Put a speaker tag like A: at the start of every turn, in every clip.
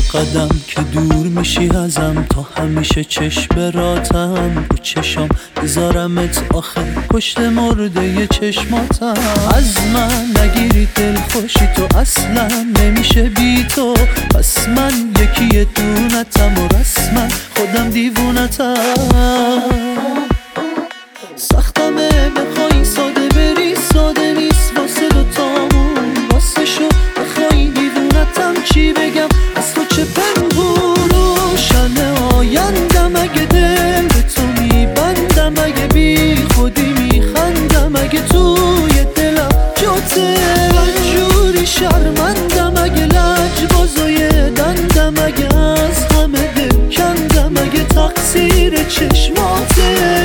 A: قدم که دور میشی ازم، تا همیشه چشم راتم رو چشام بذارمت آخر پشت مرده چشماتم. از من نگیری دل خوشی تو اصلا نمیشه بی تو، پس من یکی دونتم و رسما خودم دیوونتم. سختمه بخوای ساده بری ساده نیست واسه دوتامون، واسه شو بخوای دیوونتم چی بگم از تو چه پنهون. روشن آیندم اگه دل به تو میبندم، اگه بی خودی میخندم اگه توی دلم جاته. من جوری شرمندم اگه لجبازای دندم، اگه از همه دل کندم اگه تقصیر چشماته.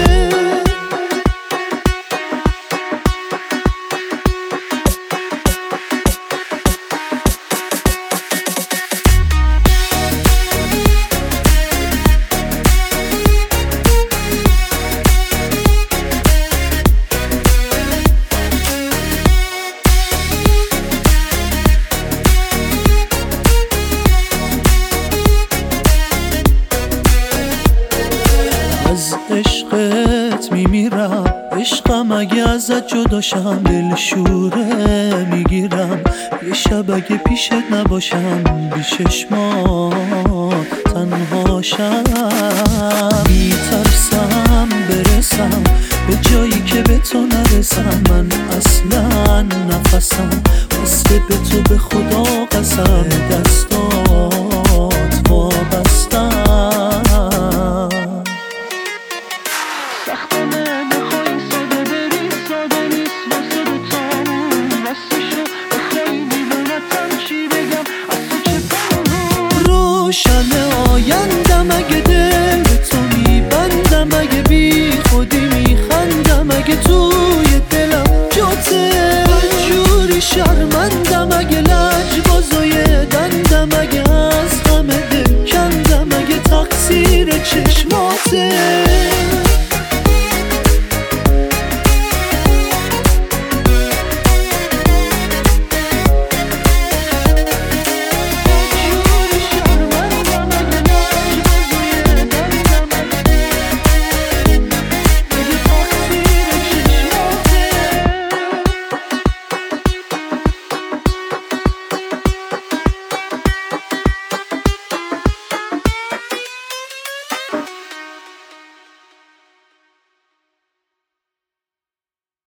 A: از عشقت میمیرم، عشقم اگه ازت جداشم دل شوره میگیرم. یه شب اگه پیشت نباشم بی چشمات تنهاشم. میترسم برسم به جایی که به تو نرسم، من اصلا نفسم واسه به تو به خدا قسم دستات وابستم.
B: سختمه بخوای ساده بری ساده نیست واسه دوتامون، واسه شو بخوای دیوونتم چی بگم از تو چه پنهون.
A: روشن آیندم اگه دل به تو میبندم، اگه بی خودی میخندم اگه توی دلم جاته. من جوری شرمندم اگه لجبازای دندم، اگه از همه دل کندم اگه تقصیر چشماته.